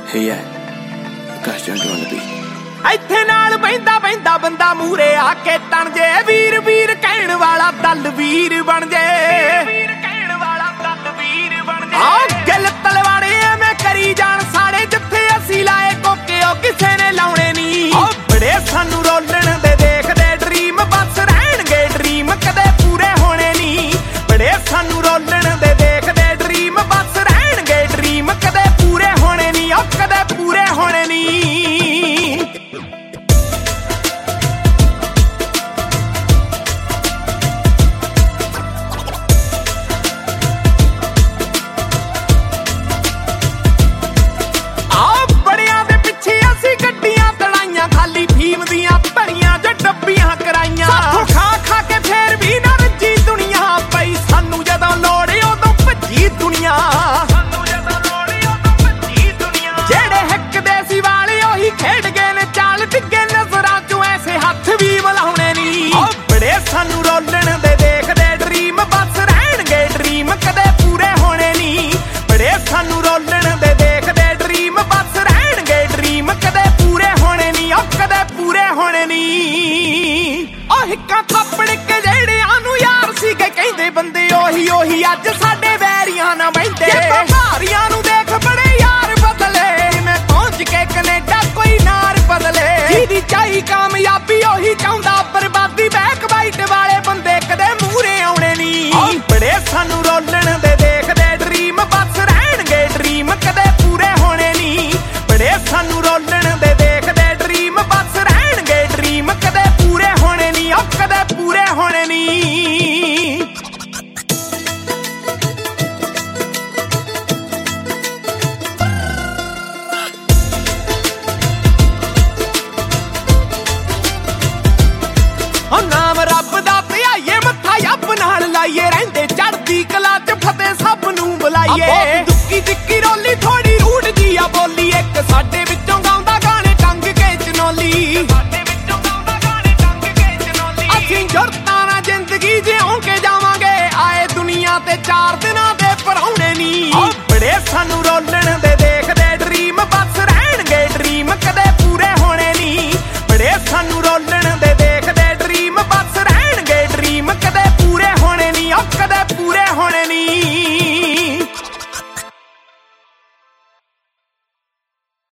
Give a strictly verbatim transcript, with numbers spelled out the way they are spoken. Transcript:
Hey yeah, Akash Jungle on the beat. ਇੱਥੇ ਨਾਲ ਬੈਂਦਾ ਬੈਂਦਾ ਬੰਦਾ ਮੂਰੇ ਆ ਕੇ ਤਣ ਜੇ ਵੀਰ ਵੀਰ ਕਹਿਣ ਵਾਲਾ ਦਲ ਵੀਰ ਬਣ ਜੇ ਵੀਰ ਕਹਿਣ ਵਾਲਾ ਦਲ ਵੀਰ ਬਣ ਜੇ ਆ ਗਿੱਲ ਤਲਵਾੜੇ ਐਵੇਂ ਕਰੀ ਜਾਣ ਸਾੜੇ ਜਿੱਥੇ ਅਸੀਂ ਲਾਏ ਕੋਕੇ ਉਹ ਕਿਸੇ ਨੇ ਲਾਉਣੇ ਨਹੀਂ ਓ ਬੜੇ ਸਾਨੂੰ ਰੋਲਣ ਦੇ ਦੇਖਦੇ ਡ੍ਰੀਮ ਬਸ ਰਹਿਣਗੇ ਡ੍ਰੀਮ ਕਦੇ ਪੂਰੇ ਹੋਣੇ ਨਹੀਂ ਬੜੇ ਸਾਨੂੰ ਰੋਲਣ ਦੇ ਦੇਖਦੇ ਡ੍ਰੀਮ ਬਸ ਰਹਿਣਗੇ ਡ੍ਰੀਮ ਕਦੇ ਪੂਰੇ ਹੋਣੇ ਨਹੀਂ ਓ ਕਦੇ ਪੂਰੇ ਹੋਣੇ ਨਹੀਂ ਸਾਨੂੰ ਰੋਲਣ ਦੇ ਦੇਖਦੇ ਡ੍ਰੀਮ ਬਸ ਰਹਿਣਗੇ ਡ੍ਰੀਮ ਕਦੇ ਪੂਰੇ ਹੋਣੇ ਨਹੀਂ ਬੜੇ ਸਾਨੂੰ ਰੋਲਣ ਦੇ ਦੇਖਦੇ ਡ੍ਰੀਮ ਬਸ ਰਹਿਣਗੇ ਡ੍ਰੀਮ ਕਦੇ ਪੂਰੇ ਹੋਣੇ ਨਹੀਂ ਉਹ ਕਦੇ ਪੂਰੇ ਹੋਣੇ ਨਹੀਂ ਉਹ ਹਿੱਕਾਂ ਥੱਪੜ ਕੇ ਜਿਹੜਿਆਂ ਨੂੰ ਯਾਰ ਸੀਗੇ ਕਹਿੰਦੇ ਬੰਦੇ ਉਹੀ ਉਹੀ ਅੱਜ ਸਾਡੇ ਵੈਰੀਆਂ ਨਾ ਬੈਠੇ ਭਾਰੀਆਂ ਨੂੰ ਦੇਖ ਬੜੇ ਯਾਰ ਬਦਲੇ ਮੈਂ ਪਹੁੰਚ ਕੇ ਕੈਨੇਡਾ ਕੋਈ ਨਾਰ ਬਦਲੇ ਜਿਹਦੀ ਚਾਹੀ ਕਾਮਯਾਬੀ ਉਹੀ ਚਾਹੁੰਦਾ ਬਰਬਾਦੀ ਬੈਕ ਬਾਈਟ ਵਾਲੇ ਬੰਦੇ ਕਦੇ ਮੂਹਰੇ ਆਉਣੇ ਨਹੀਂ ਬੜੇ ਸਾਨੂੰ ਰੋਲਣ ਦੇ ਦੇਖਦੇ ਡ੍ਰੀਮ ਬਸ ਰਹਿਣਗੇ ਡ੍ਰੀਮ ਕਦੇ ਪੂਰੇ ਹੋਣੇ ਨਹੀਂ ਬੜੇ ਸਾਨੂੰ ਰੋਲਣ ਦੇ ਦੇਖਦੇ ਡ੍ਰੀਮ ਬਸ ਰਹਿਣਗੇ ਡ੍ਰੀਮ ਕਦੇ ਪੂਰੇ ਹੋਣੇ ਨਹੀਂ ਉਹ ਕਦੇ ਪੂਰੇ ਹੋਣੇ ਨਹੀਂ ਓ ਨਾਮ ਰੱਬ ਦਾ ਧਿਆਈਏ ਮੱਥਾ ਯੱਬ ਨਾਲ ਲਾਈਏ ਰਹਿੰਦੇ ਚੜ੍ਹਦੀ ਕਲਾ ਚ ਫਤਿਹ ਸਭ ਨੂੰ ਬੁਲਾਈਏ ਦੁੱਕੀ ਦਿੱਕੀ ਰੋਲੀ ਥੋੜੀ ਰੂੜ ਜੀ ਆ ਬੋਲੀ ਇੱਕ ਸਾਡੇ ਵਿੱਚੋਂ ਗਾਉਂਦਾ ਗਾਣੇ ਟੰਗ ਕੇ ਚਨੋਲੀ ਸਾਡੇ ਵਿੱਚੋਂ ਗਾਉਂਦਾ ਗਾਣੇ ਟੰਗ ਕੇ ਚਨੋਲੀ ਅਸੀਂ ਜੁਰਤਾਂ ਨਾਲ ਜ਼ਿੰਦਗੀ ਜਿਉਂ ਕੇ ਜਾਵਾਂਗੇ ਆਏ ਦੁਨੀਆ ਤੇ ਚਾਰ ਦਿਨਾਂ ਦੇ ਪਰਾਉਣੇ ਨਹੀਂ ਓ ਬੜੇ ਸਾਨੂੰ